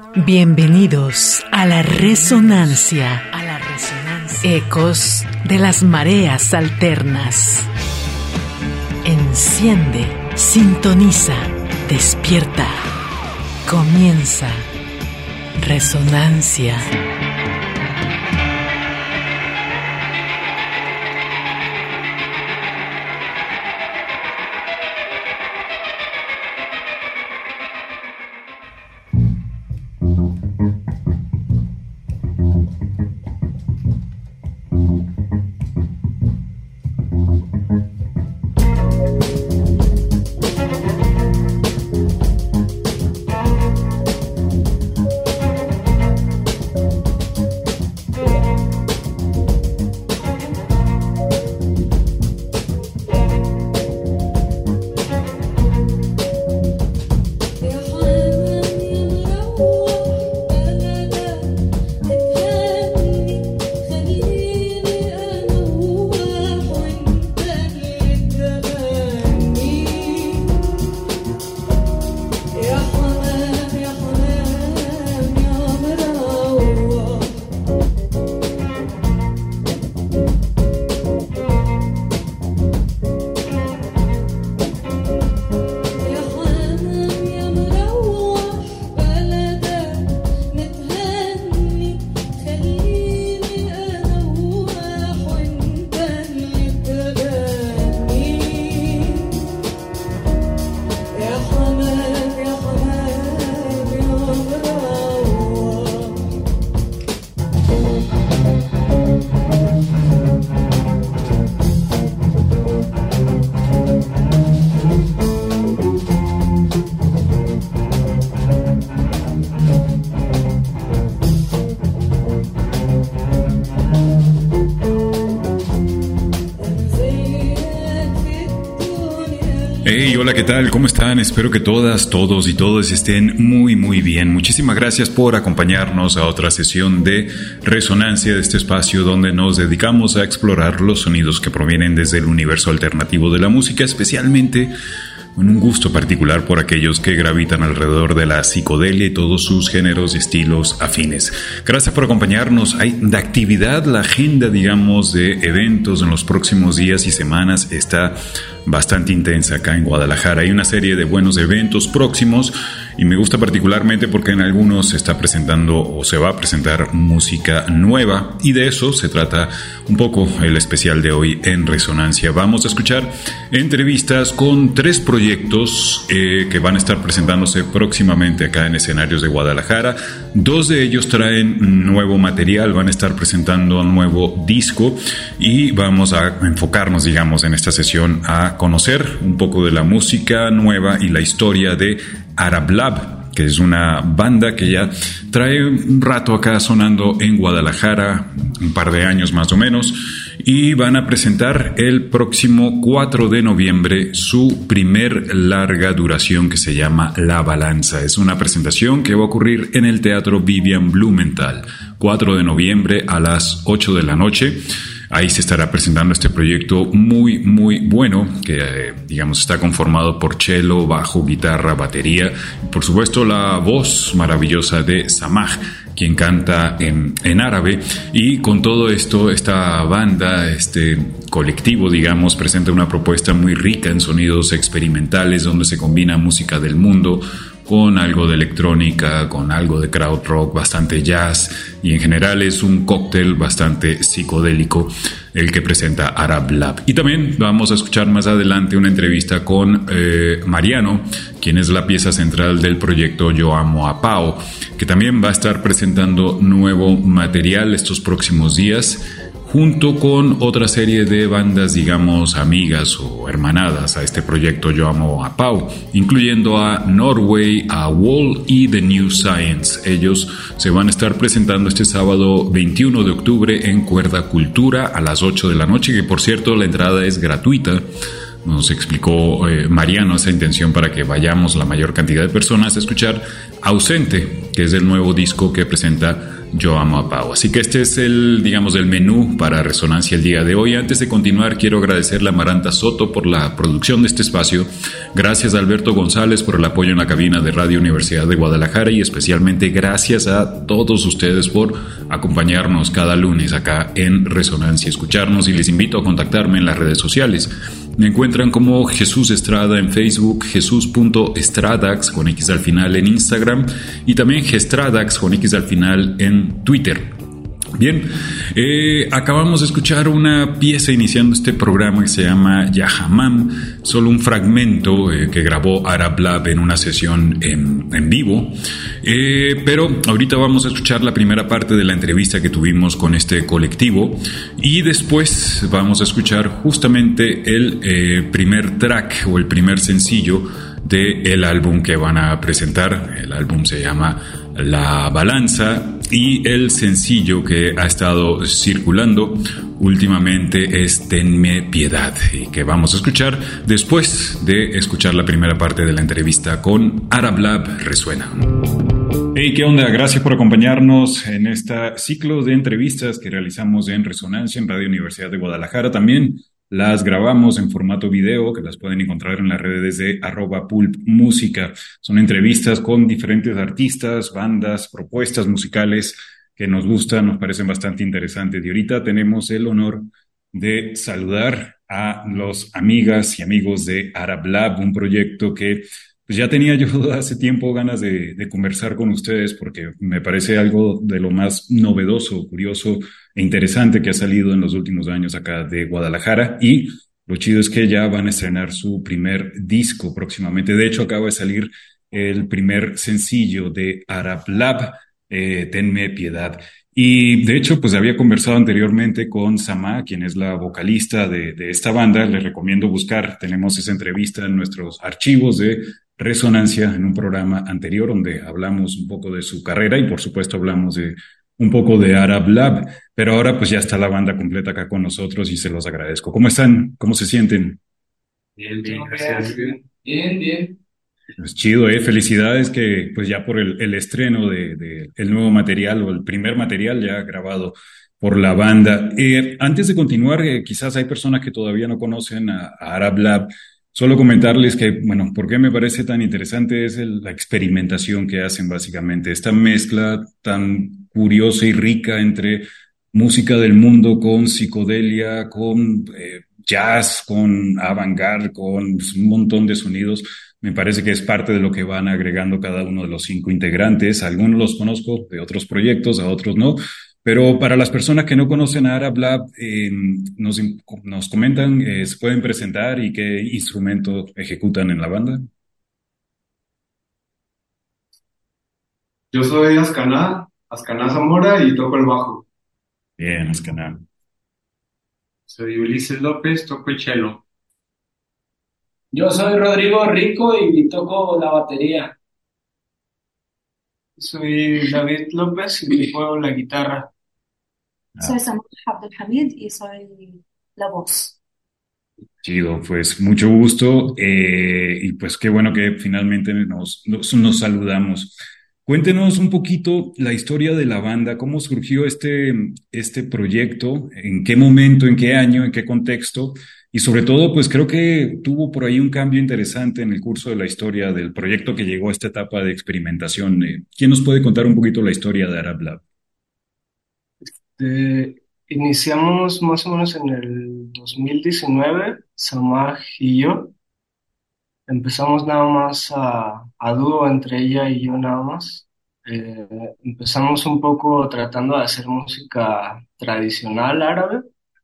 Bienvenidos a la resonancia, ecos de las mareas alternas. Enciende, sintoniza, despierta. Comienza Resonancia. Hey, hola, ¿qué tal? ¿Cómo están? Espero que todas, todos y todos estén muy bien. Muchísimas gracias por acompañarnos a otra sesión de Resonancia, de este espacio donde nos dedicamos a explorar los sonidos que provienen desde el universo alternativo de la música, especialmente con un gusto particular por aquellos que gravitan alrededor de la psicodelia y todos sus géneros y estilos afines. Gracias por acompañarnos. Hay de actividad, la agenda, digamos, de eventos en los próximos días y semanas está bastante intensa acá en Guadalajara. Hay una serie de buenos eventos próximos y me gusta particularmente porque en algunos se está presentando o se va a presentar música nueva, y de eso se trata un poco el especial de hoy en Resonancia. Vamos a escuchar entrevistas con 3 proyectos que van a estar presentándose próximamente acá en escenarios de Guadalajara. 2 de ellos traen nuevo material, van a estar presentando un nuevo disco y vamos a enfocarnos, digamos, en esta sesión a conocer un poco de la música nueva y la historia de Arab Lab, que es una banda que ya trae un rato acá sonando en Guadalajara, un par de años más o menos, y van a presentar el próximo 4 de noviembre su primer larga duración que se llama La Balanza. Es una presentación que va a ocurrir en el Teatro Vivian Blumenthal, 4 de noviembre a las 8 de la noche. Ahí se estará presentando este proyecto muy bueno que digamos está conformado por cello, bajo, guitarra, batería y por supuesto la voz maravillosa de Samaj, quien canta en árabe. Y con todo esto, esta banda, este colectivo, digamos, presenta una propuesta muy rica en sonidos experimentales donde se combina música del mundo con algo de electrónica, con algo de crowd rock, bastante jazz, y en general es un cóctel bastante psicodélico el que presenta Arab Lab. Y también vamos a escuchar más adelante una entrevista con Mariano, quien es la pieza central del proyecto Yo Amo a Pao, que también va a estar presentando nuevo material estos próximos días, junto con otra serie de bandas, digamos, amigas o hermanadas a este proyecto Yo Amo a Pau, incluyendo a Norway, a Wall y The New Science. Ellos se van a estar presentando este sábado 21 de octubre en Cuerda Cultura a las 8 de la noche, que por cierto la entrada es gratuita. Nos explicó Mariano esa intención para que vayamos la mayor cantidad de personas a escuchar Ausente, que es el nuevo disco que presenta Yo amo a Pau. Así que este es el, digamos, el menú para Resonancia el día de hoy. Antes de continuar, quiero agradecerle a Maranta Soto por la producción de este espacio. Gracias a Alberto González por el apoyo en la cabina de Radio Universidad de Guadalajara y especialmente gracias a todos ustedes por acompañarnos cada lunes acá en Resonancia, escucharnos, y les invito a contactarme en las redes sociales. Me encuentran como Jesús Estrada en Facebook, Jesús.estradax con X al final en Instagram y también Gestradax con X al final en Twitter. Bien, acabamos de escuchar una pieza iniciando este programa que se llama Yahamam, solo un fragmento que grabó Arab Lab en una sesión en vivo, pero ahorita vamos a escuchar la primera parte de la entrevista que tuvimos con este colectivo y después vamos a escuchar justamente el primer track o el primer sencillo del álbum que van a presentar. El álbum se llama La Balanza y el sencillo que ha estado circulando últimamente es Tenme Piedad, y que vamos a escuchar después de escuchar la primera parte de la entrevista con Arab Lab Resuena. Hey, ¿qué onda? Gracias por acompañarnos en este ciclo de entrevistas que realizamos en Resonancia en Radio Universidad de Guadalajara. También las grabamos en formato video, que las pueden encontrar en las redes de @pulpmusica. Son entrevistas con diferentes artistas, bandas, propuestas musicales que nos gustan, nos parecen bastante interesantes. Y ahorita tenemos el honor de saludar a los amigas y amigos de Arab Lab, un proyecto que pues ya tenía yo hace tiempo ganas de conversar con ustedes porque me parece algo de lo más novedoso, curioso e interesante que ha salido en los últimos años acá de Guadalajara. Y lo chido es que ya van a estrenar su primer disco próximamente. De hecho, acaba de salir el primer sencillo de Arab Lab, Tenme Piedad. Y de hecho, pues había conversado anteriormente con Sama, quien es la vocalista de esta banda. Les recomiendo buscar, tenemos esa entrevista en nuestros archivos de Resonancia en un programa anterior donde hablamos un poco de su carrera y por supuesto hablamos de un poco de Arab Lab, pero ahora pues ya está la banda completa acá con nosotros y se los agradezco. ¿Cómo están? ¿Cómo se sienten? Bien, bien, gracias. Bien, bien. Pues chido, felicidades que pues ya por el estreno de el nuevo material o el primer material ya grabado por la banda. Antes de continuar, quizás hay personas que todavía no conocen a Arab Lab. Solo comentarles que, bueno, por qué me parece tan interesante es la experimentación que hacen básicamente, esta mezcla tan curiosa y rica entre música del mundo con psicodelia, con jazz, con avant-garde, con pues, un montón de sonidos. Me parece que es parte de lo que van agregando cada uno de los 5 integrantes. Algunos los conozco de otros proyectos, a otros no. Pero para las personas que no conocen a Arab Lab, nos comentan, ¿se pueden presentar y qué instrumento ejecutan en la banda? Yo soy Ascaná Zamora y toco el bajo. Bien, Ascaná. Soy Ulises López, toco el cello. Yo soy Rodrigo Rico y toco la batería. Soy David López y toco la guitarra. Soy Samantha Abdelhamid y soy la voz. Chido, pues mucho gusto y pues qué bueno que finalmente nos saludamos. Cuéntenos un poquito la historia de la banda, cómo surgió este proyecto, en qué momento, en qué año, en qué contexto, y sobre todo, pues creo que tuvo por ahí un cambio interesante en el curso de la historia del proyecto que llegó a esta etapa de experimentación. ¿Quién nos puede contar un poquito la historia de Arab Lab? Iniciamos más o menos en el 2019, Samaj y yo. Empezamos nada más a dúo entre ella y yo nada más. Empezamos un poco tratando de hacer música tradicional árabe,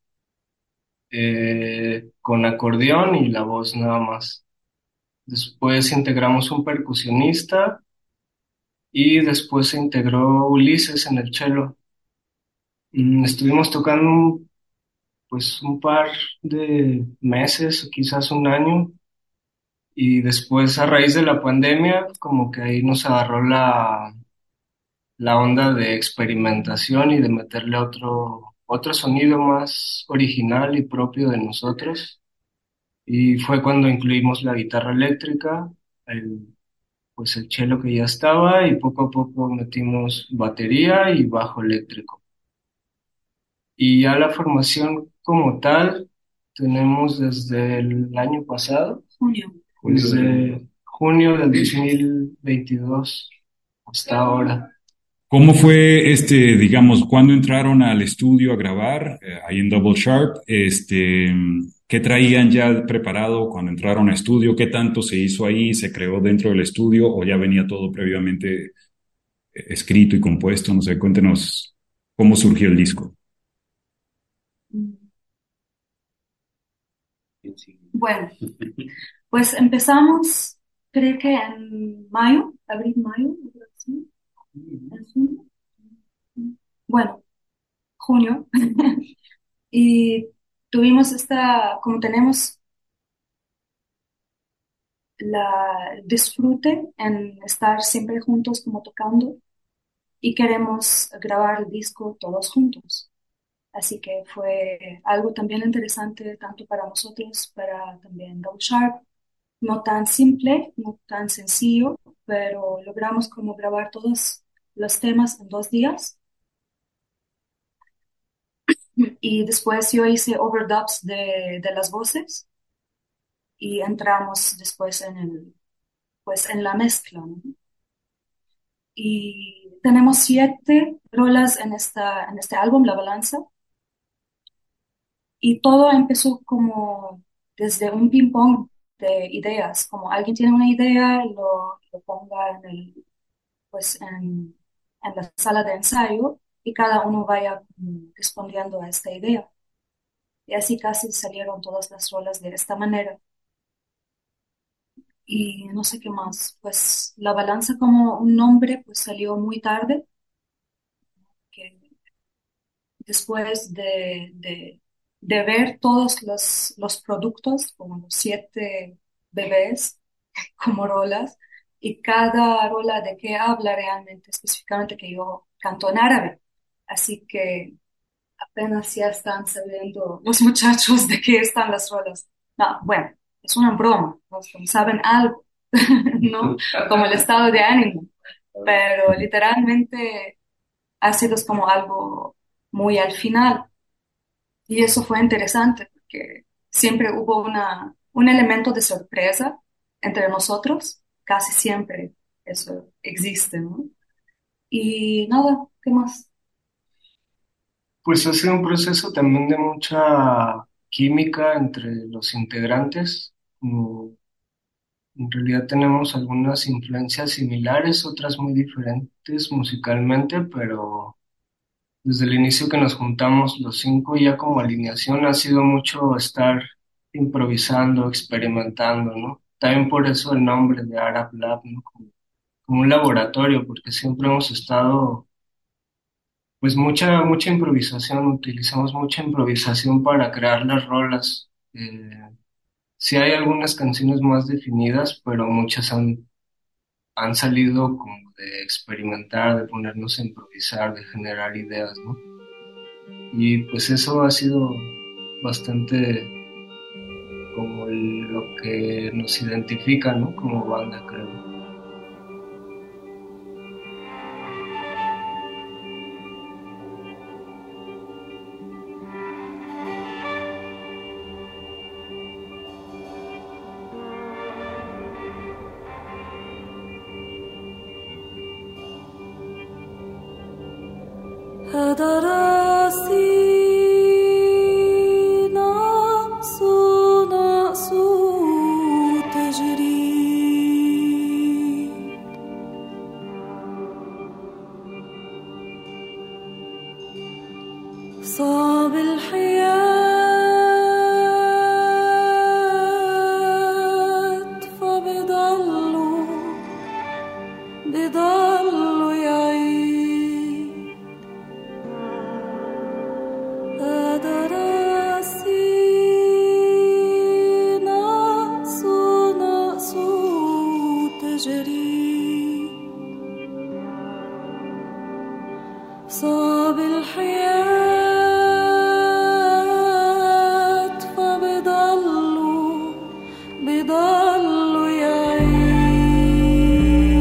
con acordeón y la voz nada más. Después integramos un percusionista y después se integró Ulises en el cello. Estuvimos tocando pues un par de meses, o quizás un año, y después a raíz de la pandemia como que ahí nos agarró la onda de experimentación y de meterle otro sonido más original y propio de nosotros. Y fue cuando incluimos la guitarra eléctrica, el pues el cello que ya estaba y poco a poco metimos batería y bajo eléctrico. Y ya la formación como tal tenemos desde el año pasado, Junio. desde junio del 2022 hasta ahora. ¿Cómo fue digamos, cuando entraron al estudio a grabar, ahí en Double Sharp? ¿Qué traían ya preparado cuando entraron a estudio? ¿Qué tanto se hizo ahí? ¿Se creó dentro del estudio o ya venía todo previamente escrito y compuesto? No sé, cuéntenos cómo surgió el disco. Bueno, pues empezamos, creo que en mayo, abril, mayo, algo así, en junio. Bueno, junio. Y tuvimos como tenemos el disfrute en estar siempre juntos como tocando y queremos grabar el disco todos juntos. Así que fue algo también interesante tanto para nosotros, para también Double Sharp. No tan simple, no tan sencillo, pero logramos como grabar todos los temas en 2 días. Y después yo hice overdubs de las voces y entramos después pues en la mezcla, ¿no? Y tenemos 7 rolas en este álbum, La Balanza, y todo empezó como desde un ping-pong de ideas, como alguien tiene una idea, lo ponga pues en la sala de ensayo y cada uno vaya respondiendo a esta idea. Y así casi salieron todas las rolas de esta manera. Y no sé qué más, pues La Balanza como un nombre pues salió muy tarde, que después de ver todos los productos, como los 7 bebés, como rolas, y cada rola de qué habla realmente, específicamente que yo canto en árabe. Así que apenas ya están sabiendo los muchachos de qué están las rolas. No, bueno, es una broma, ¿no? Saben algo, ¿no? Como el estado de ánimo, pero literalmente ha sido como algo muy al final. Y eso fue interesante porque siempre hubo un elemento de sorpresa entre nosotros, casi siempre eso existe, ¿no? Y nada, ¿qué más? Pues ha sido un proceso también de mucha química entre los integrantes. Como en realidad tenemos algunas influencias similares, otras muy diferentes musicalmente, pero desde el inicio que nos juntamos los 5 ya como alineación ha sido mucho estar improvisando, experimentando, ¿no? También por eso el nombre de Arab Lab, ¿no? Como un laboratorio, porque siempre hemos estado, pues mucha improvisación, utilizamos mucha improvisación para crear las rolas. Sí hay algunas canciones más definidas, pero muchas han salido como de experimentar, de ponernos a improvisar, de generar ideas, ¿no? Y pues eso ha sido bastante como lo que nos identifica, ¿no? Como banda, creo. هذا راسي نقص نقص تجري صعب الحياة فبضل يعيد هذا راسي نقص نقص تجري صعب الحياة فبضل يعيد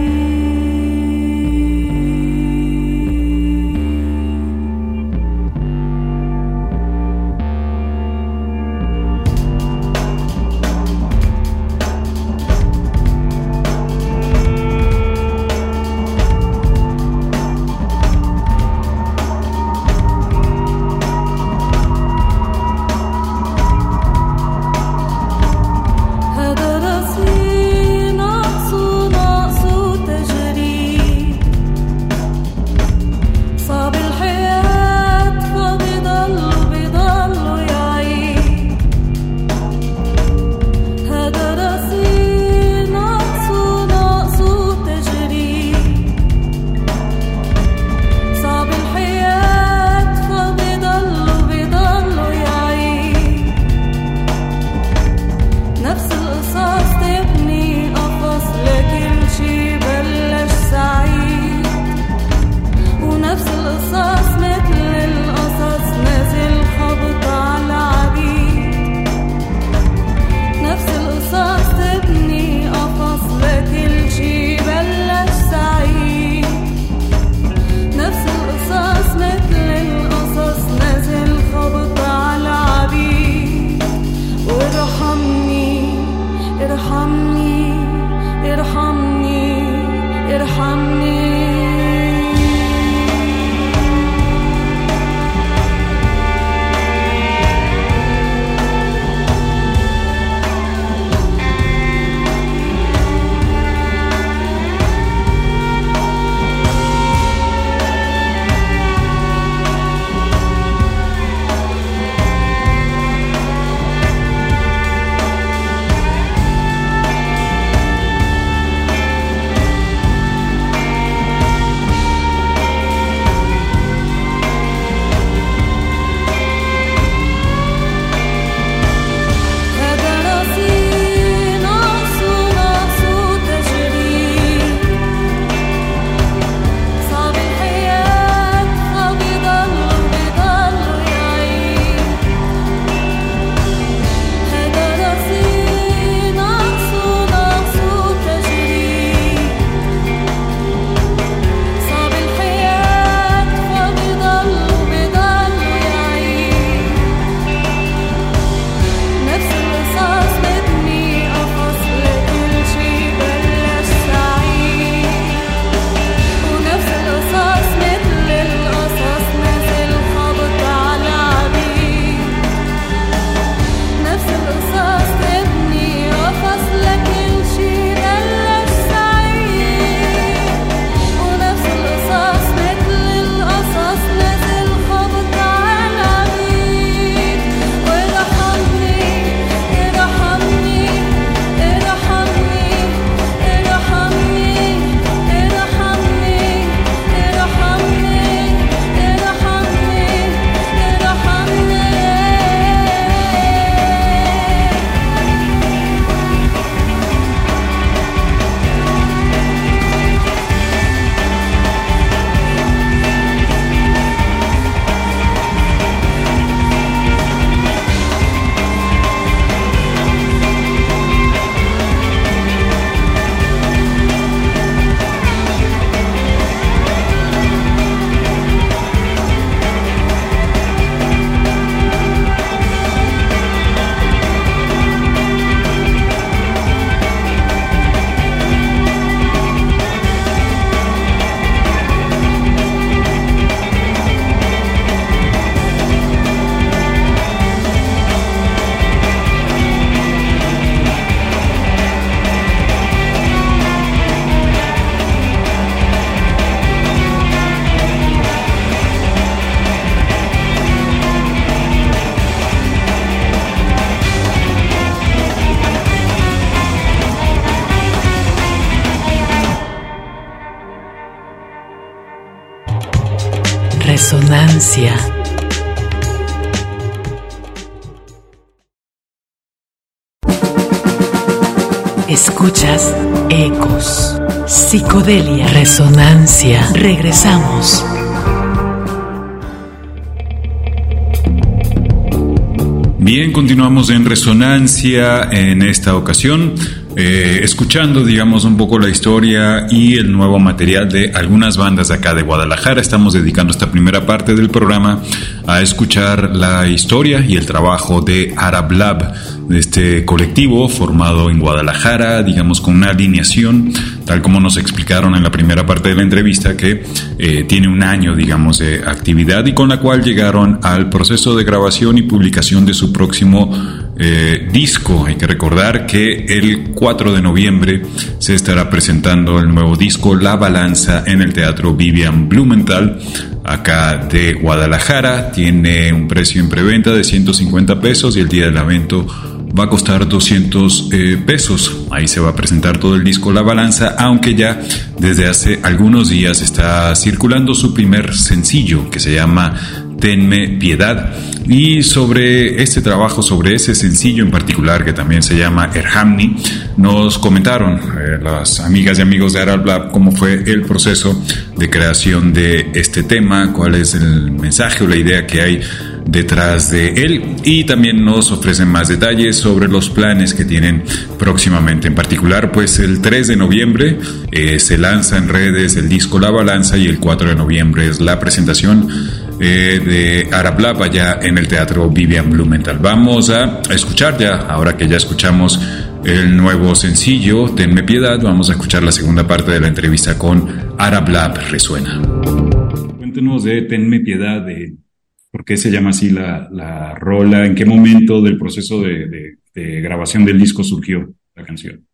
Resonancia. Escuchas ecos, psicodelia, resonancia. Regresamos. Bien, continuamos en Resonancia en esta ocasión, escuchando, digamos, un poco la historia y el nuevo material de algunas bandas de acá de Guadalajara. Estamos dedicando esta primera parte del programa a escuchar la historia y el trabajo de Arab Lab, de este colectivo formado en Guadalajara, digamos, con una alineación, tal como nos explicaron en la primera parte de la entrevista, que tiene un año, digamos, de actividad y con la cual llegaron al proceso de grabación y publicación de su próximo disco. Hay que recordar que el 4 de noviembre se estará presentando el nuevo disco La Balanza en el Teatro Vivian Blumenthal, acá de Guadalajara. Tiene un precio en preventa de 150 pesos y el día del evento va a costar 200 pesos. Ahí se va a presentar todo el disco La Balanza, aunque ya desde hace algunos días está circulando su primer sencillo, que se llama Tenme Piedad. Y sobre este trabajo, sobre ese sencillo en particular, que también se llama Erhamni, nos comentaron las amigas y amigos de Arab Lab cómo fue el proceso de creación de este tema, cuál es el mensaje o la idea que hay detrás de él, y también nos ofrecen más detalles sobre los planes que tienen próximamente. En particular, pues el 3 de noviembre se lanza en redes el disco La Balanza y el 4 de noviembre es la presentación de Arab Lab allá en el Teatro Vivian Blumenthal. Vamos a escuchar ya, ahora que ya escuchamos el nuevo sencillo Tenme Piedad, vamos a escuchar la segunda parte de la entrevista con Arab Lab. Resuena. Cuéntenos de Tenme Piedad, de por qué se llama así la rola, en qué momento del proceso de grabación del disco surgió la canción.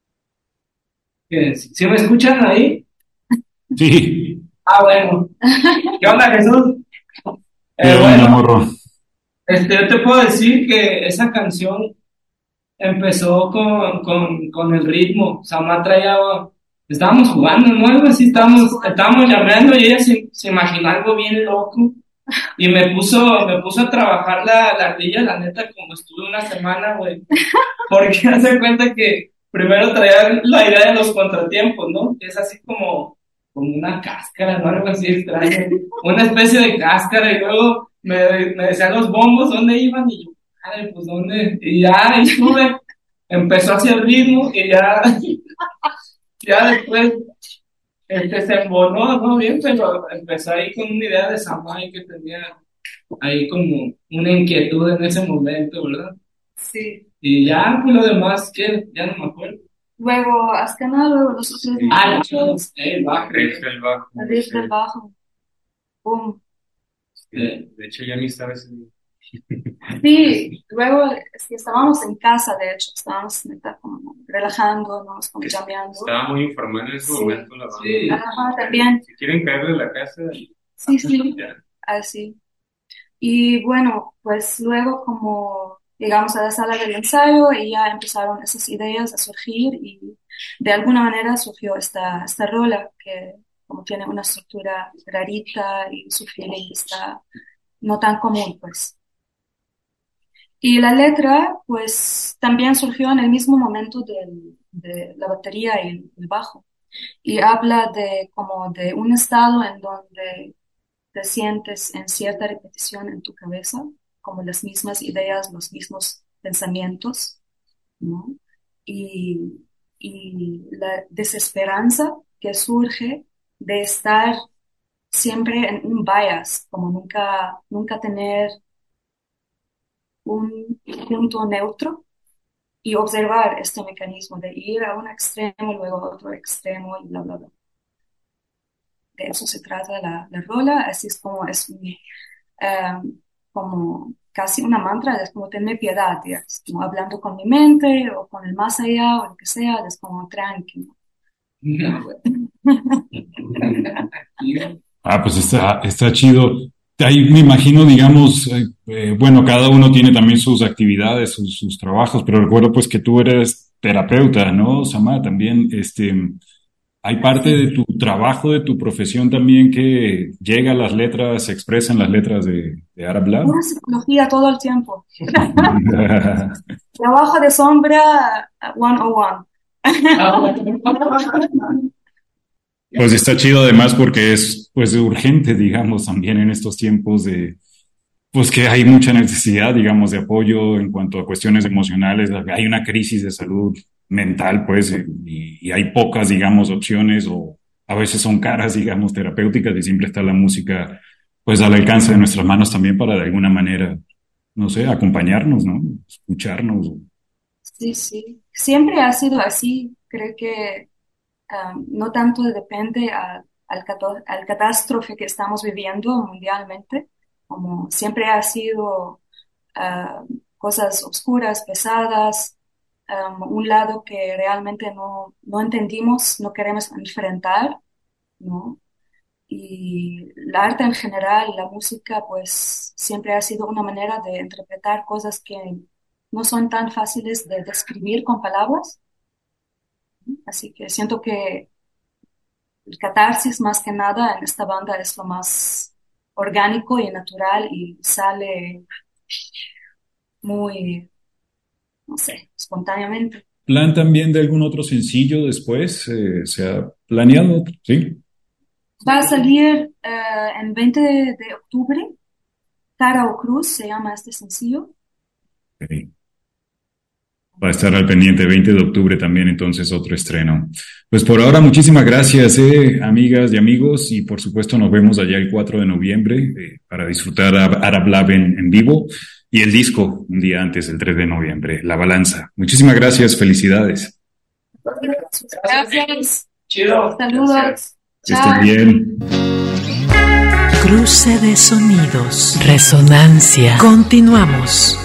¿Sí me escuchan ahí? Sí. Ah, bueno. ¿Qué onda, Jesús? Bueno, morro. Yo te puedo decir que esa canción empezó con el ritmo. Samá traía, estábamos jugando, ¿no? Algo así, estábamos llameando y ella se imaginó algo bien loco. Y me puso a trabajar la ardilla, la neta, como estuve una semana, güey. Porque hace cuenta que primero traía la idea de los contratiempos, ¿no? Que es así como una cáscara, ¿no? Algo así extraño. Una especie de cáscara, y luego me decían los bombos dónde iban, y yo, ay, pues dónde. Y ya ahí estuve, empezó hacia el ritmo, y ya después se embonó, ¿no? Bien, pero empezó ahí con una idea de Samay que tenía ahí como una inquietud en ese momento, ¿verdad? Sí. Y ya, pues lo demás, ¿qué? Ya no me acuerdo. Luego Ascana, luego los otros muchachos. El bajo. El bajo. El riff del bajo. Boom. De hecho, ya ni sabes. Sí, luego estábamos en casa, de hecho, estábamos neta como relajándonos, como llameando. Estaba muy informal en ese momento la banda. Sí. Ajá, también. Si quieren caerle a la casa, Sí, ya. así. Y bueno, pues luego como llegamos a la sala del ensayo y ya empezaron esas ideas a surgir y de alguna manera surgió esta rola que como tiene una estructura rarita y su feeling está no tan común, pues. Y la letra, pues, también surgió en el mismo momento de la batería y el bajo. Y habla como de un estado en donde te sientes en cierta repetición en tu cabeza, como las mismas ideas, los mismos pensamientos, ¿no? Y la desesperanza que surge de estar siempre en un bias, como nunca tener un punto neutro y observar este mecanismo de ir a un extremo, luego a otro extremo y bla, bla, bla. De eso se trata la rola, así es como casi una mantra, es como tener piedad, es como hablando con mi mente o con el más allá o lo que sea, es como tranquilo. Pues está chido. Ahí me imagino, digamos, bueno, cada uno tiene también sus actividades, sus trabajos, pero recuerdo pues que tú eres terapeuta, ¿no, Samá? También, ¿Hay parte de tu trabajo, de tu profesión también que llega a las letras, se expresa en las letras de Arab Lab? Pura psicología todo el tiempo. Trabajo de sombra 101. Pues está chido además porque es pues urgente, digamos, también en estos tiempos de pues que hay mucha necesidad, digamos, de apoyo en cuanto a cuestiones emocionales. Hay una crisis de salud mental, pues, y hay pocas, digamos, opciones o a veces son caras, digamos, terapéuticas y siempre está la música, pues, al alcance de nuestras manos también para de alguna manera, no sé, acompañarnos, ¿no? Escucharnos. Sí, sí. Siempre ha sido así. Creo que no tanto depende al catástrofe que estamos viviendo mundialmente, como siempre ha sido cosas oscuras, pesadas, un lado que realmente no entendimos, no queremos enfrentar, ¿no? Y el arte en general, la música, pues siempre ha sido una manera de interpretar cosas que no son tan fáciles de describir con palabras. Así que siento que el catarsis más que nada en esta banda es lo más orgánico y natural y sale muy, no sé, espontáneamente. ¿Plan también de algún otro sencillo después? ¿Se ha planeado? Sí. Va a salir en 20 de octubre. Cara o Cruz se llama este sencillo. Ok. Para estar al pendiente, 20 de octubre también, entonces otro estreno. Pues por ahora, muchísimas gracias, amigas y amigos, y por supuesto nos vemos allá el 4 de noviembre para disfrutar Arab Lab en vivo y el disco un día antes, el 3 de noviembre, La Balanza. Muchísimas gracias, felicidades. Gracias. Chido. Saludos. Que estén bien. Cruce de sonidos. Resonancia. Continuamos.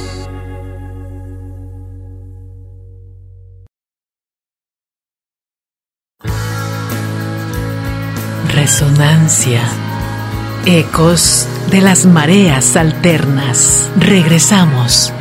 Resonancia. Ecos de las mareas alternas. Regresamos.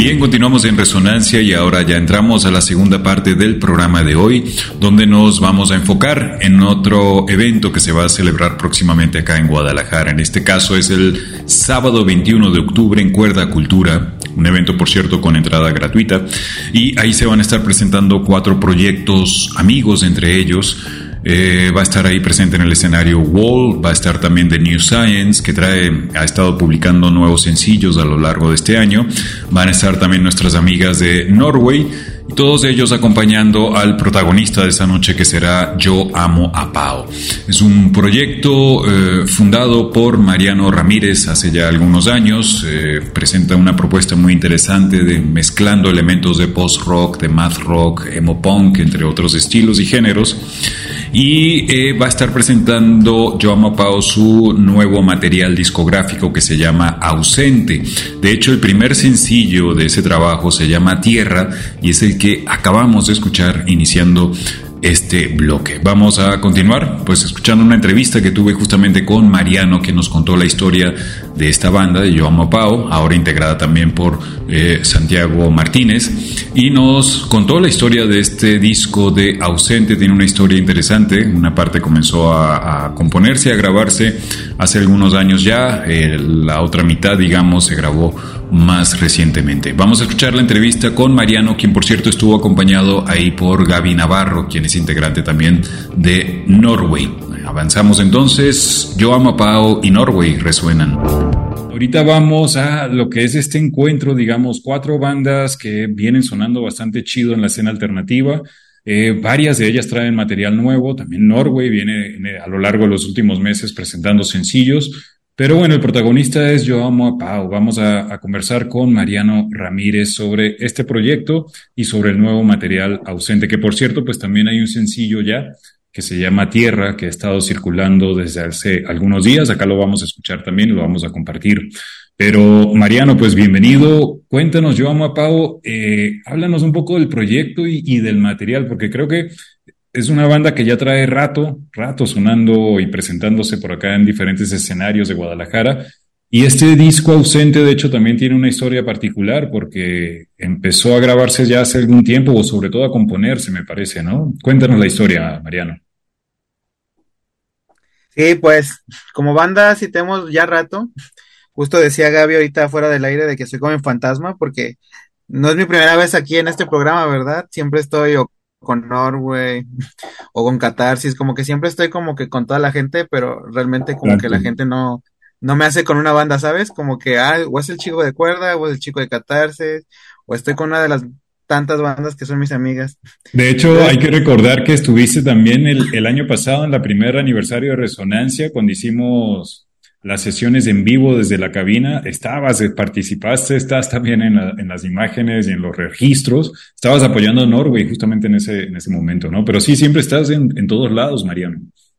Bien, continuamos en Resonancia y ahora ya entramos a la segunda parte del programa de hoy, donde nos vamos a enfocar en otro evento que se va a celebrar próximamente acá en Guadalajara. En este caso es el sábado 21 de octubre en Cuerda Cultura, un evento, por cierto, con entrada gratuita, y ahí se van a estar presentando 4 proyectos amigos entre ellos. Va a estar ahí presente en el escenario Wall, va a estar también The New Science, que ha estado publicando nuevos sencillos a lo largo de este año. Van a estar también nuestras amigas de Norway, y todos ellos acompañando al protagonista de esta noche, que será Yo Amo a Pao. Es un proyecto fundado por Mariano Ramírez hace ya algunos años. Presenta una propuesta muy interesante de mezclando elementos de post-rock, de math rock, emo punk, entre otros estilos y géneros. Y va a estar presentando Yo Amo a Pao su nuevo material discográfico que se llama Ausente. De hecho, el primer sencillo de ese trabajo se llama Tierra y es el que acabamos de escuchar iniciando este bloque. Vamos a continuar pues escuchando una entrevista que tuve justamente con Mariano, que nos contó la historia de esta banda de Yo Amo a Pao, ahora integrada también por Santiago Martínez, y nos contó la historia de este disco de Ausente. Tiene una historia interesante. Una parte comenzó a componerse, a grabarse hace algunos años ya, la otra mitad, digamos, se grabó más recientemente. Vamos a escuchar la entrevista con Mariano, quien por cierto estuvo acompañado ahí por Gaby Navarro, quien es integrante también de Norway. Avanzamos entonces. Yo Amo a Pao y Norway resuenan. Ahorita vamos a lo que es este encuentro, digamos, 4 bandas que vienen sonando bastante chido en la escena alternativa. Varias de ellas traen material nuevo. También Norway viene a lo largo de los últimos meses presentando sencillos. Pero bueno, el protagonista es Yo Amo a Pao. Vamos a conversar con Mariano Ramírez sobre este proyecto y sobre el nuevo material Ausente, que por cierto, pues también hay un sencillo ya que se llama Tierra, que ha estado circulando desde hace algunos días. Acá lo vamos a escuchar también y lo vamos a compartir. Pero Mariano, pues bienvenido. Cuéntanos, Yo Amo a Pao, háblanos un poco del proyecto y del material, porque creo que es una banda que ya trae rato sonando y presentándose por acá en diferentes escenarios de Guadalajara. Y este disco Ausente, de hecho, también tiene una historia particular porque empezó a grabarse ya hace algún tiempo, o sobre todo a componerse, me parece, ¿no? Cuéntanos la historia, Mariano. Sí, pues como banda sí tenemos ya rato. Justo decía Gaby ahorita fuera del aire de que soy como en fantasma porque no es mi primera vez aquí en este programa, ¿verdad? Siempre estoy o con Norway o con Catarsis, como que siempre estoy como que con toda la gente, pero realmente como que la gente no me hace con una banda, ¿sabes? Como que, o es el chico de cuerda, o es el chico de Catarsis, o estoy con una de las tantas bandas que son mis amigas. De hecho, hay que recordar que estuviste también el año pasado en la primer aniversario de Resonancia, cuando hicimos las sesiones en vivo desde la cabina. Participaste, estás también en las imágenes y en los registros. Estabas apoyando a Norway justamente en ese momento, ¿no? Pero sí, siempre estás en todos lados, Mariano.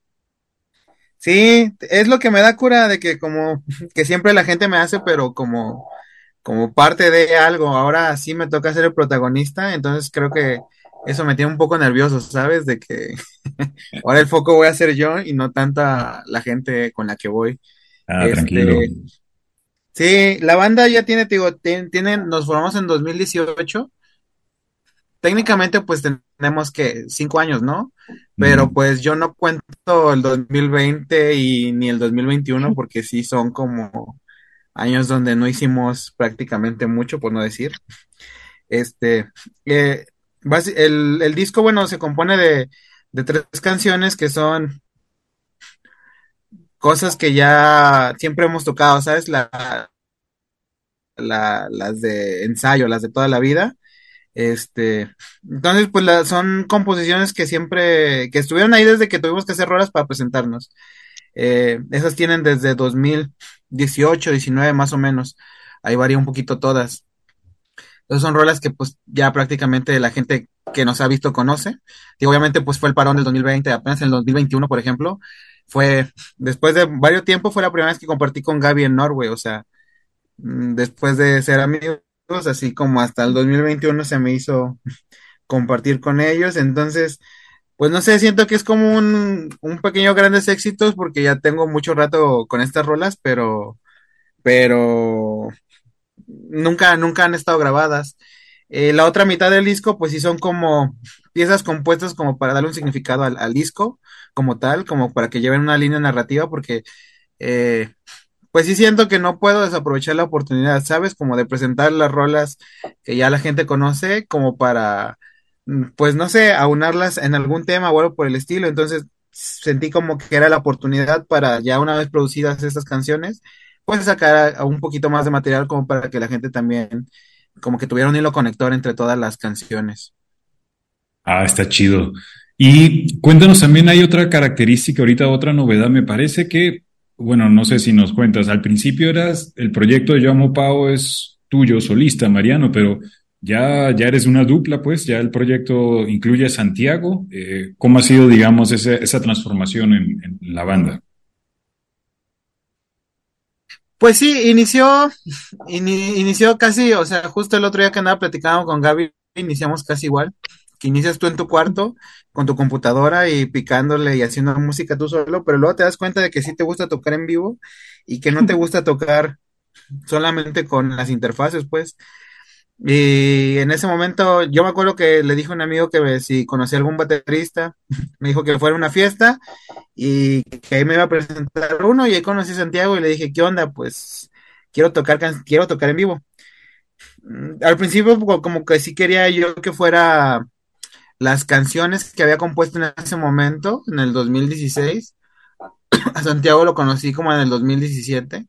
Sí, es lo que me da cura de que como que siempre la gente me hace, pero como parte de algo. Ahora sí me toca ser el protagonista, entonces creo que eso me tiene un poco nervioso, ¿sabes? De que ahora el foco voy a ser yo y no tanta la gente con la que voy. Tranquilo. Sí, la banda ya tiene, te digo, nos formamos en 2018. Técnicamente pues tenemos que 5 años, ¿no? Pero pues yo no cuento el 2020 y ni el 2021 porque sí son como años donde no hicimos prácticamente mucho, por no decir. Eh, el disco, bueno, se compone de 3 canciones que son cosas que ya siempre hemos tocado, ¿sabes? Las de ensayo, las de toda la vida. Entonces, pues son composiciones que siempre, que estuvieron ahí desde que tuvimos que hacer rolas para presentarnos. Esas tienen desde 2018, 19 más o menos. Ahí varía un poquito todas. Entonces son rolas que pues ya prácticamente la gente que nos ha visto conoce. Y obviamente pues fue el parón del 2020, apenas en el 2021, por ejemplo, fue, después de varios tiempos, fue la primera vez que compartí con Gaby en Norway, o sea, después de ser amigos, así como hasta el 2021 se me hizo compartir con ellos. Entonces, pues no sé, siento que es como un pequeño grandes éxitos porque ya tengo mucho rato con estas rolas, pero nunca han estado grabadas. La otra mitad del disco, pues sí son como piezas compuestas como para darle un significado al disco como tal, como para que lleven una línea narrativa, porque eh, pues sí siento que no puedo desaprovechar la oportunidad, ¿sabes? Como de presentar las rolas que ya la gente conoce, como para, pues no sé, aunarlas en algún tema o algo por el estilo. Entonces sentí como que era la oportunidad para ya una vez producidas estas canciones, pues sacar a un poquito más de material como para que la gente también, como que tuviera un hilo conector entre todas las canciones. Ah, está chido. Y cuéntanos también, hay otra característica, ahorita otra novedad, me parece que, bueno, no sé si nos cuentas, al principio eras, el proyecto de Yo Amo Pao es tuyo, solista, Mariano, pero ya eres una dupla, pues, ya el proyecto incluye a Santiago. ¿Cómo ha sido, digamos, esa transformación en la banda? Pues sí, inició casi, o sea, justo el otro día que andaba platicando con Gaby, iniciamos casi igual, que inicias tú en tu cuarto con tu computadora y picándole y haciendo música tú solo, pero luego te das cuenta de que sí te gusta tocar en vivo y que no te gusta tocar solamente con las interfaces, pues. Y en ese momento yo me acuerdo que le dije a un amigo que si conocía algún baterista, me dijo que fuera a una fiesta y que ahí me iba a presentar uno y ahí conocí a Santiago y le dije, ¿qué onda? Pues quiero tocar en vivo. Al principio como que sí quería yo que fuera las canciones que había compuesto en ese momento, en el 2016. A Santiago lo conocí como en el 2017,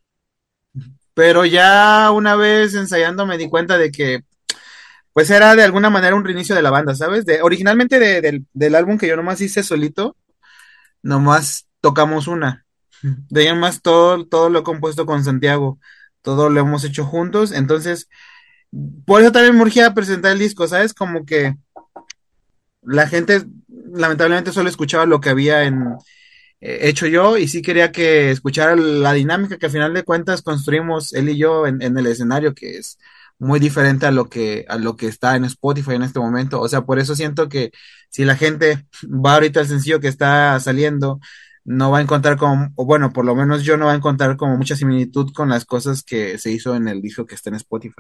pero ya una vez ensayando me di cuenta de que pues era de alguna manera un reinicio de la banda, ¿sabes? Originalmente del álbum que yo nomás hice solito, nomás tocamos una. De ahí en más todo lo he compuesto con Santiago, todo lo hemos hecho juntos, entonces por eso también me urgía presentar el disco, ¿sabes? Como que la gente lamentablemente solo escuchaba lo que había hecho yo y sí quería que escuchara la dinámica que al final de cuentas construimos él y yo en el escenario, que es muy diferente a lo que está en Spotify en este momento. O sea, por eso siento que si la gente va ahorita al sencillo que está saliendo, no va a encontrar como, o bueno, por lo menos yo no va a encontrar como mucha similitud con las cosas que se hizo en el disco que está en Spotify.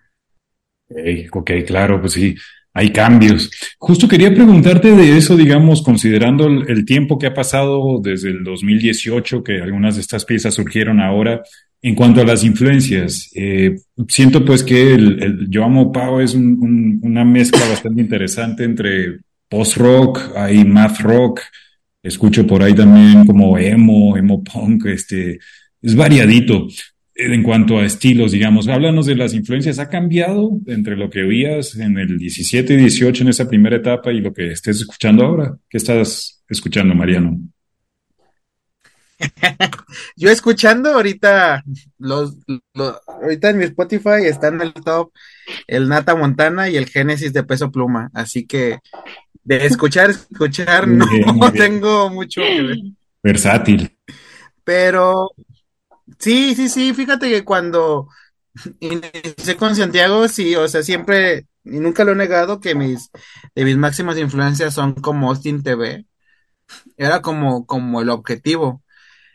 Ok, claro, pues sí, hay cambios. Justo quería preguntarte de eso, digamos, considerando el tiempo que ha pasado desde el 2018, que algunas de estas piezas surgieron ahora, en cuanto a las influencias. Siento pues que el Yo Amo Pao es una mezcla bastante interesante entre post-rock, hay math rock, escucho por ahí también como emo punk, es variadito. En cuanto a estilos, digamos, háblanos de las influencias. ¿Ha cambiado entre lo que oías en el 17 y 18 en esa primera etapa y lo que estés escuchando ahora? ¿Qué estás escuchando, Mariano? Yo escuchando ahorita ahorita en mi Spotify están en el top el Nata Montana y el Génesis de Peso Pluma, así que de escuchar Muy no bien, muy bien. tengo mucho que ver, Versátil. pero sí, fíjate que cuando inicié con Santiago, sí, o sea, siempre, y nunca lo he negado, que de mis máximas influencias son como Austin TV, era como el objetivo.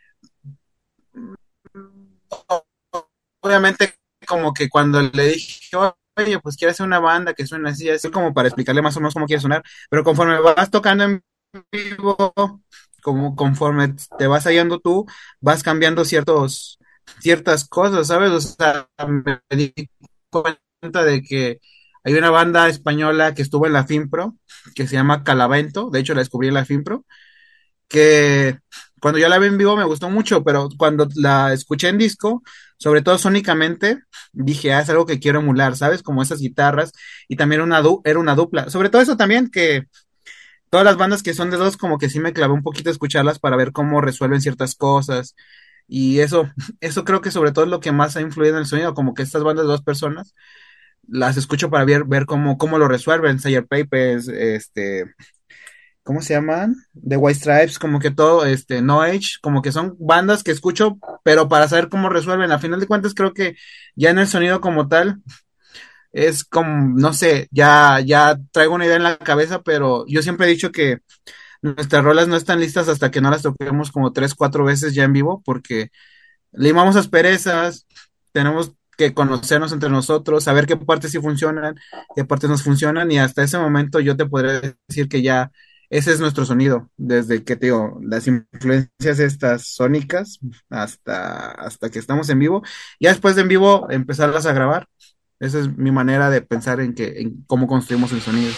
Obviamente, como que cuando le dije, oye, pues quiero hacer una banda que suene así, así como para explicarle más o menos cómo quiere sonar, pero conforme vas tocando en vivo, como conforme te vas hallando tú, vas cambiando ciertas cosas, ¿sabes? O sea, me di cuenta de que hay una banda española que estuvo en la FIMPRO, que se llama Calavento, de hecho la descubrí en la FIMPRO, que cuando yo la vi en vivo me gustó mucho, pero cuando la escuché en disco, sobre todo sónicamente, dije, es algo que quiero emular, ¿sabes? Como esas guitarras, y también era una dupla. Sobre todo eso también, que todas las bandas que son de dos, como que sí me clavé un poquito a escucharlas para ver cómo resuelven ciertas cosas, y eso creo que sobre todo es lo que más ha influido en el sonido, como que estas bandas de dos personas, las escucho para ver cómo lo resuelven, Sgt. Papers, ¿cómo se llaman? The White Stripes, como que todo, No Age, como que son bandas que escucho, pero para saber cómo resuelven. A final de cuentas, creo que ya en el sonido como tal, es como, no sé, ya traigo una idea en la cabeza, pero yo siempre he dicho que nuestras rolas no están listas hasta que no las toquemos como tres, cuatro veces ya en vivo, porque limamos asperezas, tenemos que conocernos entre nosotros, saber qué partes sí funcionan, qué partes no funcionan, y hasta ese momento yo te podría decir que ya ese es nuestro sonido, desde que te digo, las influencias estas sónicas hasta que estamos en vivo, ya después de en vivo empezarlas a grabar. Esa es mi manera de pensar en cómo construimos el sonido.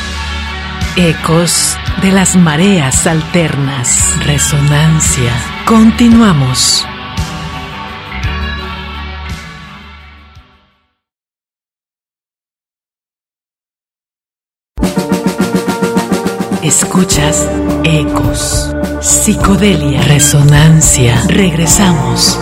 Ecos de las mareas alternas. Resonancia. Continuamos. Escuchas Ecos. Psicodelia. Resonancia. Regresamos.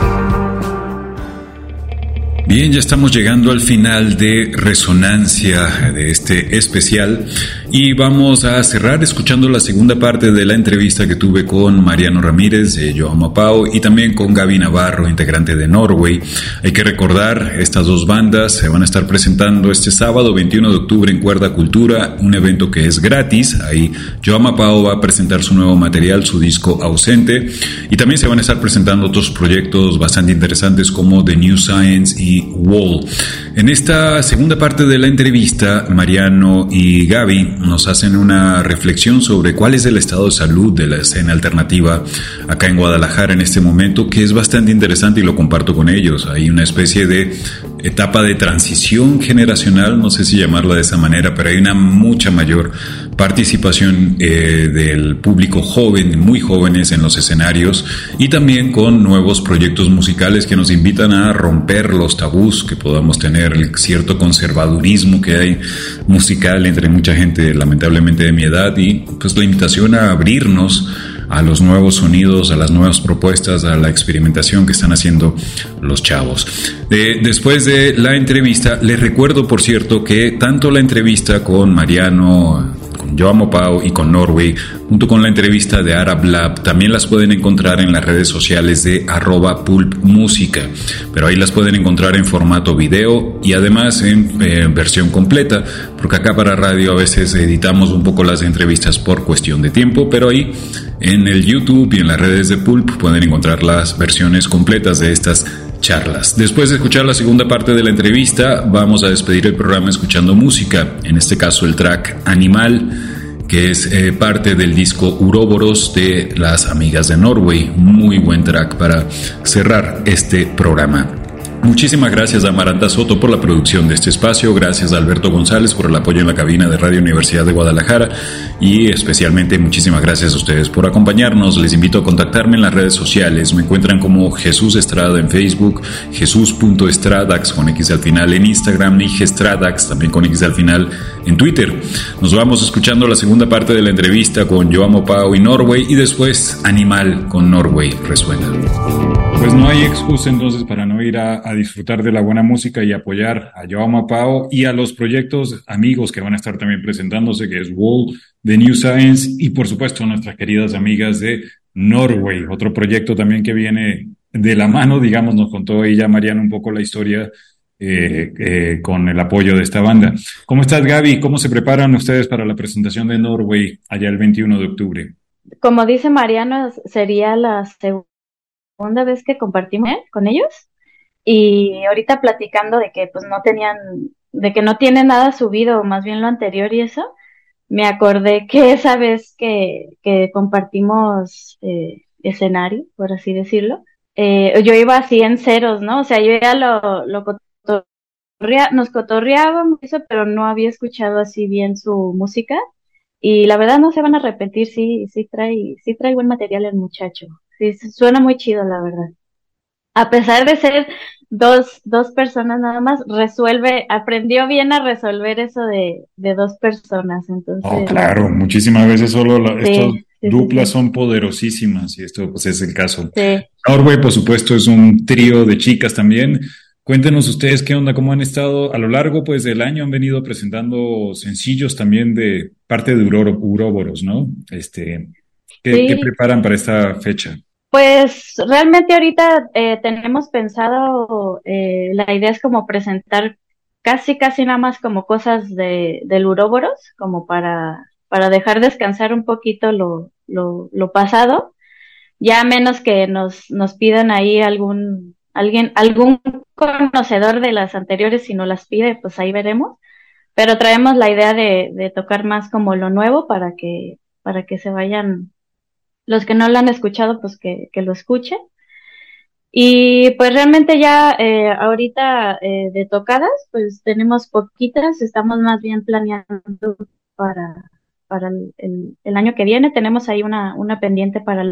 Bien, ya estamos llegando al final de Resonancia de este especial y vamos a cerrar escuchando la segunda parte de la entrevista que tuve con Mariano Ramírez de Yo Amo a Pau y también con Gaby Navarro, integrante de Norway. Hay que recordar, estas dos bandas se van a estar presentando este sábado 21 de octubre en Cuerda Cultura, un evento que es gratis. Ahí Yo Amo a Pau va a presentar su nuevo material, su disco Ausente, y también se van a estar presentando otros proyectos bastante interesantes como The New Science y Wall. En esta segunda parte de la entrevista, Mariano y Gaby nos hacen una reflexión sobre cuál es el estado de salud de la escena alternativa acá en Guadalajara en este momento, que es bastante interesante y lo comparto con ellos. Hay una especie de etapa de transición generacional, no sé si llamarla de esa manera, pero hay una mucha mayor participación del público joven, muy jóvenes en los escenarios, y también con nuevos proyectos musicales que nos invitan a romper los tabús que podamos tener, el cierto conservadurismo que hay musical entre mucha gente lamentablemente de mi edad, y pues la invitación a abrirnos a los nuevos sonidos, a las nuevas propuestas, a la experimentación que están haciendo los chavos. Después de la entrevista, les recuerdo, por cierto, que tanto la entrevista con Mariano, con Yo Amo Pau y con Norway, junto con la entrevista de Arab Lab, también las pueden encontrar en las redes sociales de @pulpmusica, pero ahí las pueden encontrar en formato video y además en versión completa, porque acá para radio a veces editamos un poco las entrevistas por cuestión de tiempo, pero ahí en el YouTube y en las redes de Pulp pueden encontrar las versiones completas de estas charlas. Después de escuchar la segunda parte de la entrevista, vamos a despedir el programa escuchando música, en este caso el track Animal, que es parte del disco Uroboros de las amigas de Norway. Muy buen track para cerrar este programa. Muchísimas gracias a Amaranta Soto por la producción de este espacio, gracias a Alberto González por el apoyo en la cabina de Radio Universidad de Guadalajara y especialmente muchísimas gracias a ustedes por acompañarnos. Les invito a contactarme en las redes sociales, me encuentran como Jesús Estrada en Facebook, Jesús.estradax con X al final en Instagram y Gestradax también con X al final en Twitter. Nos vamos escuchando la segunda parte de la entrevista con Yo Amo Pau y Norway y después Animal con Norway Resuena. Pues no hay excusa entonces para no ir a disfrutar de la buena música y apoyar a Yo Amo a Pau y a los proyectos amigos que van a estar también presentándose, que es Wall, The New Science y por supuesto nuestras queridas amigas de Norway, otro proyecto también que viene de la mano, digamos, nos contó ella, Mariana, un poco la historia con el apoyo de esta banda. ¿Cómo estás, Gaby? ¿Cómo se preparan ustedes para la presentación de Norway allá el 21 de octubre? Como dice Mariano, sería la segunda vez que compartimos con ellos y ahorita platicando de que pues de que no tienen nada subido, más bien lo anterior y eso, me acordé que esa vez que compartimos escenario, por así decirlo, yo iba así en ceros, ¿no? O sea, yo ya nos cotorreábamos eso, pero no había escuchado así bien su música y la verdad no se van a repetir, sí trae buen material el muchacho. Sí, suena muy chido, la verdad. A pesar de ser dos personas nada más, aprendió bien a resolver eso de dos personas, entonces. Oh, claro, muchísimas veces estos duplas sí. son poderosísimas y esto pues es el caso. Sí. Norway, por supuesto, es un trío de chicas también. Cuéntenos ustedes qué onda, cómo han estado a lo largo pues del año, han venido presentando sencillos también de parte de Uroboros, ¿no? ¿Qué preparan para esta fecha? Pues realmente ahorita tenemos pensado, la idea es como presentar casi nada más como cosas del Uroboros, como para dejar descansar un poquito lo pasado, ya menos que nos pidan ahí algún conocedor de las anteriores, si no las pide, pues ahí veremos. Pero traemos la idea de tocar más como lo nuevo para que se vayan, los que no lo han escuchado, pues que lo escuchen. Y pues realmente ya ahorita de tocadas, pues tenemos poquitas, estamos más bien planeando para, para el año que viene. Tenemos ahí una pendiente para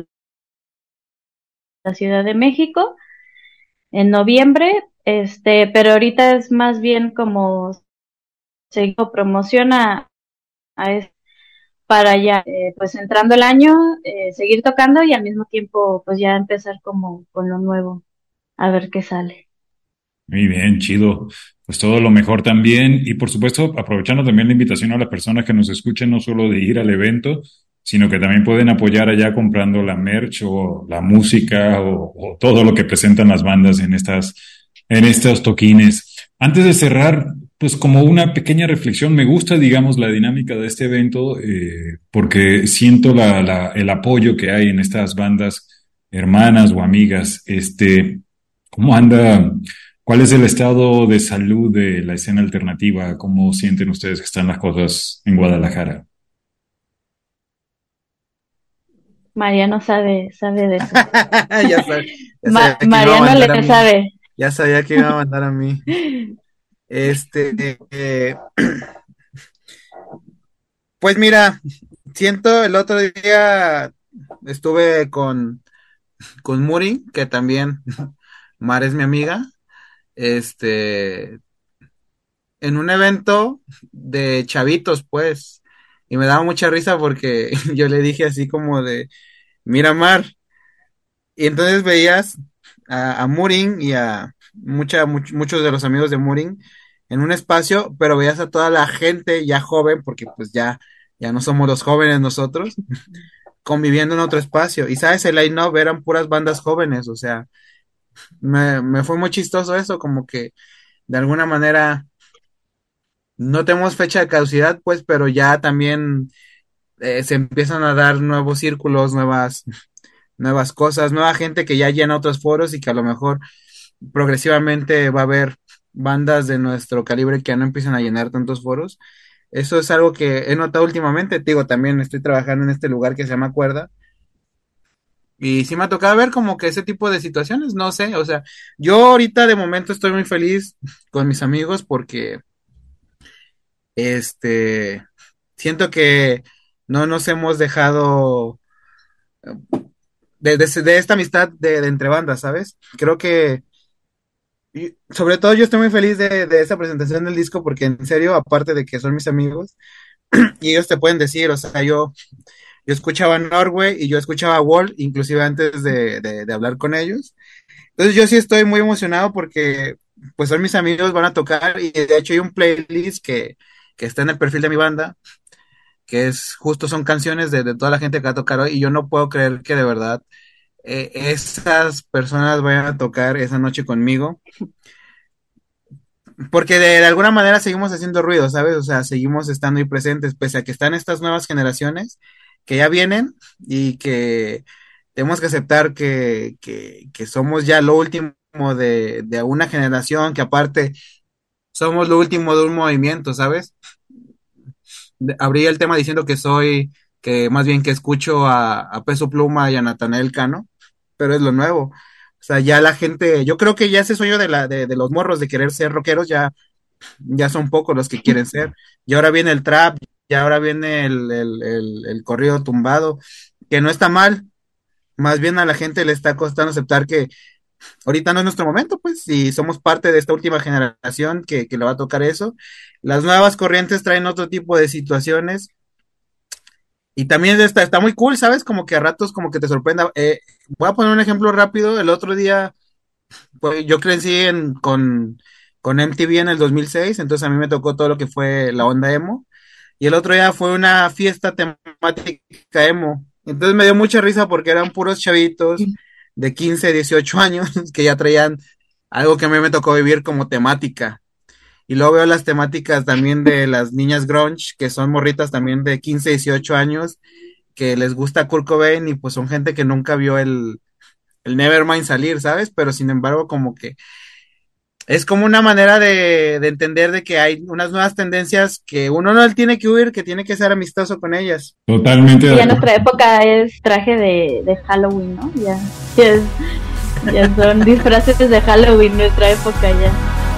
la Ciudad de México en noviembre, pero ahorita es más bien como se promociona a para ya, pues entrando el año, seguir tocando y al mismo tiempo, pues ya empezar como con lo nuevo, a ver qué sale. Muy bien, chido. Pues todo lo mejor también. Y por supuesto, aprovechando también la invitación a las personas que nos escuchen, no solo de ir al evento, sino que también pueden apoyar allá comprando la merch o la música o todo lo que presentan las bandas en estos toquines. Antes de cerrar, pues como una pequeña reflexión, me gusta, digamos, la dinámica de este evento, porque siento el apoyo que hay en estas bandas hermanas o amigas. ¿Cómo anda? ¿Cuál es el estado de salud de la escena alternativa? ¿Cómo sienten ustedes que están las cosas en Guadalajara? Mariano sabe de eso. Ya sabía, ya sabía que me iba a Mariano mandar a le mí. sabe. Ya sabía que iba a mandar a mí. Este, eh, pues mira, siento el otro día estuve con Muri, que también Mar es mi amiga, este, en un evento de chavitos, pues, y me daba mucha risa porque yo le dije así como de, mira Mar, y entonces veías a Murin y a muchos de los amigos de Murin en un espacio, pero veías a toda la gente ya joven, porque pues ya no somos los jóvenes nosotros, conviviendo en otro espacio. Y sabes, el line-up eran puras bandas jóvenes, o sea, me fue muy chistoso eso, como que de alguna manera no tenemos fecha de caducidad, pues, pero ya también se empiezan a dar nuevos círculos, nuevas cosas, nueva gente que ya llena otros foros y que a lo mejor progresivamente va a haber bandas de nuestro calibre que ya no empiezan a llenar tantos foros. Eso es algo que he notado últimamente. Te digo, también estoy trabajando en este lugar que se llama Cuerda. Y sí me ha tocado ver como que ese tipo de situaciones, no sé, o sea, yo ahorita de momento estoy muy feliz con mis amigos porque este siento que no nos hemos dejado de esta amistad de entre bandas, ¿sabes? Creo que y sobre todo yo estoy muy feliz de esta presentación del disco porque en serio, aparte de que son mis amigos, y ellos te pueden decir, o sea, yo escuchaba Norway y yo escuchaba Wall, inclusive antes de hablar con ellos. Entonces yo sí estoy muy emocionado porque pues son mis amigos, van a tocar y de hecho hay un playlist que está en el perfil de mi banda, que es justo son canciones de toda la gente que va a tocar hoy y yo no puedo creer que de verdad esas personas vayan a tocar esa noche conmigo. Porque de alguna manera seguimos haciendo ruido, ¿sabes? O sea, seguimos estando ahí presentes, pese a que están estas nuevas generaciones que ya vienen y que tenemos que aceptar que somos ya lo último de una generación, que aparte somos lo último de un movimiento, ¿sabes? Abrí el tema diciendo que más bien que escucho a Peso Pluma y a Natanael Cano, pero es lo nuevo. O sea, ya la gente, yo creo que ya ese sueño de los morros de querer ser rockeros ya son pocos los que quieren ser. Y ahora viene el trap, y ahora viene el corrido tumbado, que no está mal, más bien a la gente le está costando aceptar que ahorita no es nuestro momento, pues, y somos parte de esta última generación que le va a tocar eso. Las nuevas corrientes traen otro tipo de situaciones. Y también está muy cool, ¿sabes? Como que a ratos como que te sorprenda. Voy a poner un ejemplo rápido. El otro día, pues, yo crecí con MTV en el 2006, entonces a mí me tocó todo lo que fue la onda emo. Y el otro día fue una fiesta temática emo. Entonces me dio mucha risa porque eran puros chavitos de 15, 18 años que ya traían algo que a mí me tocó vivir como temática. Y luego veo las temáticas también de las niñas grunge, que son morritas también de 15, 18 años, que les gusta Kurt Cobain y pues son gente que nunca vio el Nevermind salir, ¿sabes? Pero sin embargo, como que es como una manera de entender de que hay unas nuevas tendencias que uno no tiene que huir, que tiene que ser amistoso con ellas. Totalmente Y de ya acuerdo. nuestra época es traje de Halloween, ¿no? Ya son disfraces de Halloween nuestra época ya.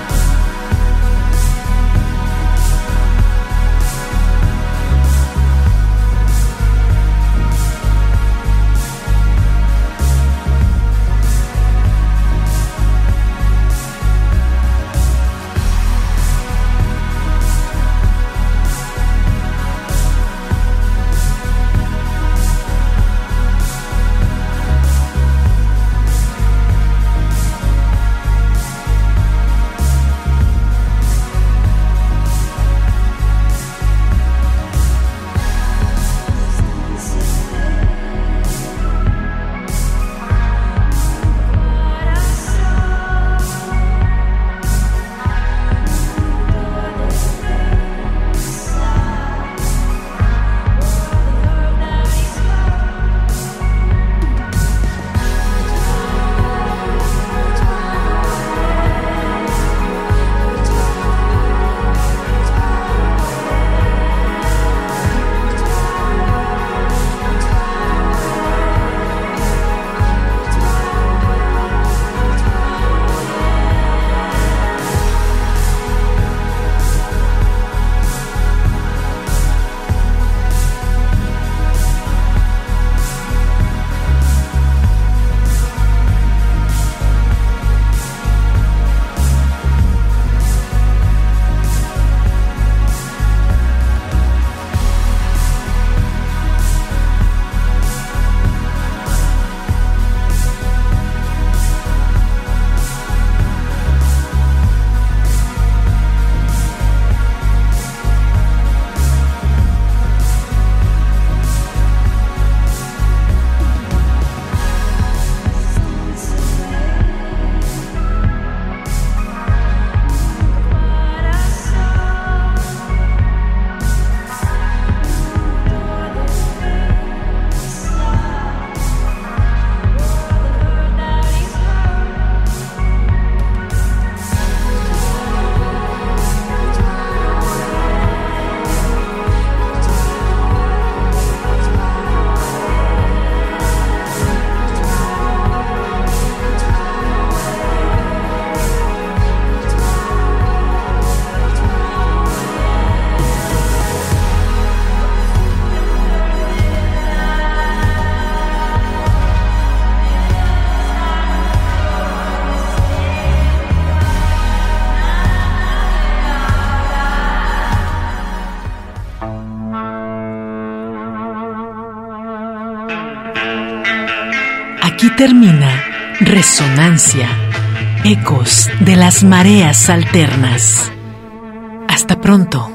Aquí termina Resonancia, ecos de las mareas alternas. Hasta pronto.